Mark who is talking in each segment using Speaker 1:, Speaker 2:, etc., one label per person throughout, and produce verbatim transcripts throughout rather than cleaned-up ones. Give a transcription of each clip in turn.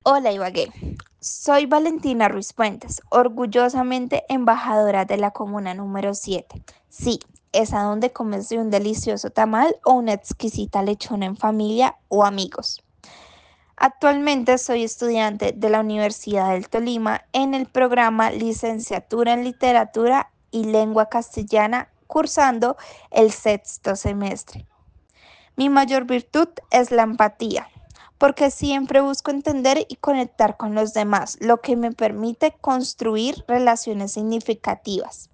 Speaker 1: Hola Ibagué, soy Valentina Ruiz Puentes, orgullosamente embajadora de la comuna número siete. Sí, esa donde comes de un delicioso tamal o una exquisita lechona en familia o amigos. Actualmente soy estudiante de la Universidad del Tolima en el programa Licenciatura en Literatura y Lengua Castellana, cursando el sexto semestre. Mi mayor virtud es la empatía, porque siempre busco entender y conectar con los demás, lo que me permite construir relaciones significativas.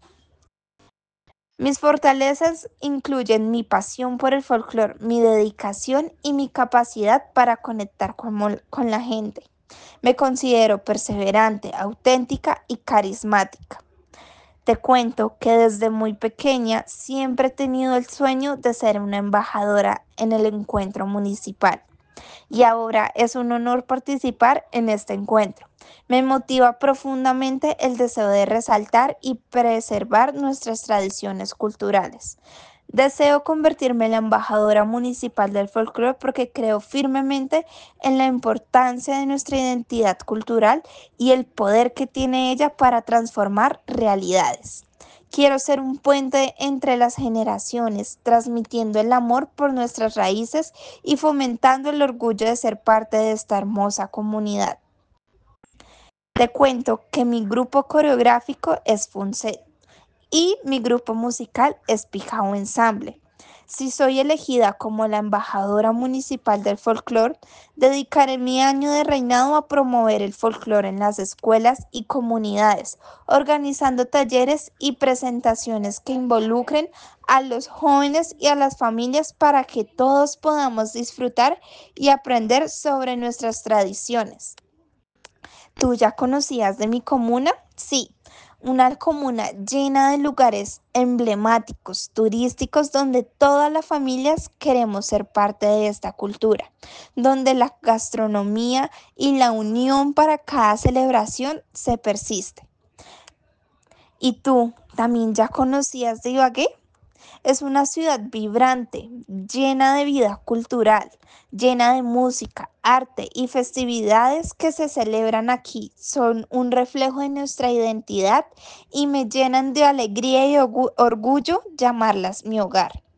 Speaker 1: Mis fortalezas incluyen mi pasión por el folclore, mi dedicación y mi capacidad para conectar con, mol- con la gente. Me considero perseverante, auténtica y carismática. Te cuento que desde muy pequeña siempre he tenido el sueño de ser una embajadora en el encuentro municipal y ahora es un honor participar en este encuentro. Me motiva profundamente el deseo de resaltar y preservar nuestras tradiciones culturales. Deseo convertirme en la embajadora municipal del folclore porque creo firmemente en la importancia de nuestra identidad cultural y el poder que tiene ella para transformar realidades. Quiero ser un puente entre las generaciones, transmitiendo el amor por nuestras raíces y fomentando el orgullo de ser parte de esta hermosa comunidad. Te cuento que mi grupo coreográfico es Funset y mi grupo musical es Pijao Ensamble. Si soy elegida como la embajadora municipal del folclore, dedicaré mi año de reinado a promover el folclore en las escuelas y comunidades, organizando talleres y presentaciones que involucren a los jóvenes y a las familias para que todos podamos disfrutar y aprender sobre nuestras tradiciones. ¿Tú ya conocías de mi comuna? Sí, una comuna llena de lugares emblemáticos, turísticos, donde todas las familias queremos ser parte de esta cultura, donde la gastronomía y la unión para cada celebración se persiste. ¿Y tú también ya conocías de Ibagué? Es una ciudad vibrante, llena de vida cultural, llena de música, arte y festividades que se celebran aquí. Son un reflejo de nuestra identidad y me llenan de alegría y orgu- orgullo llamarlas mi hogar.